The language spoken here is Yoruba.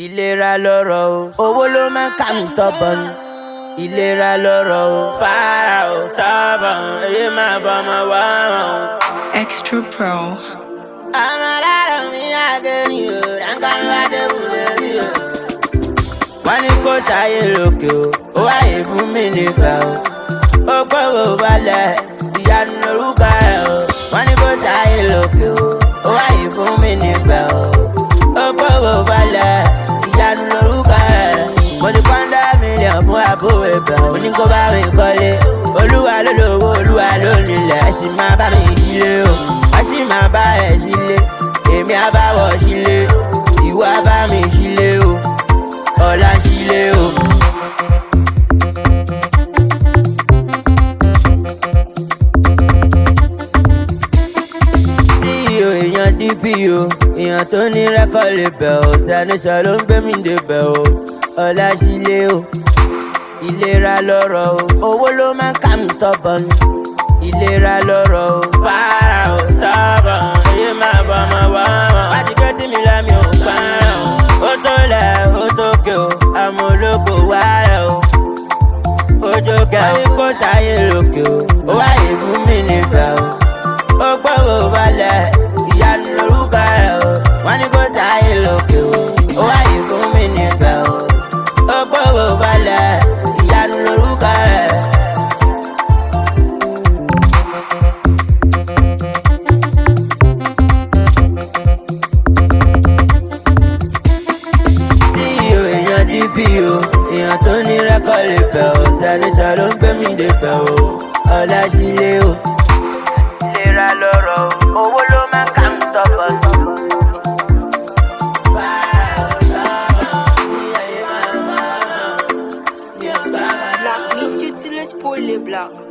Ìlera lọ́rọ̀ o, owó ló máa ń ká mi stubborn. Ìlera lọ́rọ̀ o, fara o stubborn, èyí máa bọ́ ọmọ wá hàn. Extra Pro. Ọmọ aláàrọ̀ mi àgẹ̀rì o, ránkà mi wá dé bùrẹ̀ mi o. Wọ́n ní kó sáyé lókè o, ó wáyé fún mi nígbà o. Ó gbọ́rọ̀ balẹ̀, ìyanu lorúkọ rẹ̀ o. Wọ́n ní kó sáyé lókè o, ó wáyé fún mi nígbà o. Ó gbọ́rọ̀ balẹ̀, ìyanu lorúkọ rẹ̀. Mo ti pọ́ndà mílíọ̀n fún àbúrò ẹ̀bẹ̀. Mo ní kó bá mi kọ́lé. Olúwa ló lówó, olúwa ló nílẹ̀. Ẹ sì máa bá mi sílé o. Ẹ sì máa bá ẹ sílé. Èmi á bá wọ̀ sílé. Ìwọ á bá mi sílé o. Ọ̀la sílé o. CEO èèyàn DPO, èèyàn tó ní rẹ́kọ̀ lè bẹ̀ ọ́. Sẹ́nìṣọ́ ló ń gbé mi débẹ̀ o. Ọ̀la sílé o. Ìlera lọ́rọ̀ o, owó ló máa ń ká mi stubborn. Ìlera lọ́rọ̀ o, para o stubborn, èyí máa bọ́ ọmọ wá hàn. Wá ti gbé tí mi lẹ́mi ò parun. Ó tó lẹ̀ ó tó ké o, àmọ́ olóko wá rẹ̀ o. Ojo kẹ́ wọ́n ní kó sáyé lókè o, ó wáyé fún mi nígbà o. Ó gbọ́rọ̀ balẹ̀, ìyanu lorúkọ rẹ̀ o. Wọ́n ní kó sáyé lókè o, ó wáyé fún mi nígbà o. Ó gbọ́rọ̀ balẹ̀, ìyanu lorúkọ rẹ̀. CEO èèyàn DPO, èèyàn tó ní rẹ́kọ̀ lè bẹ̀ ọ́. Sẹ́nìṣọ́ ló ń gbé mi débẹ̀ o. Ọ̀la sílé o. Ìlera lọ́rọ̀ o, owó ló máa ń ká mi stubborn. Black, miss you till it's poorly black.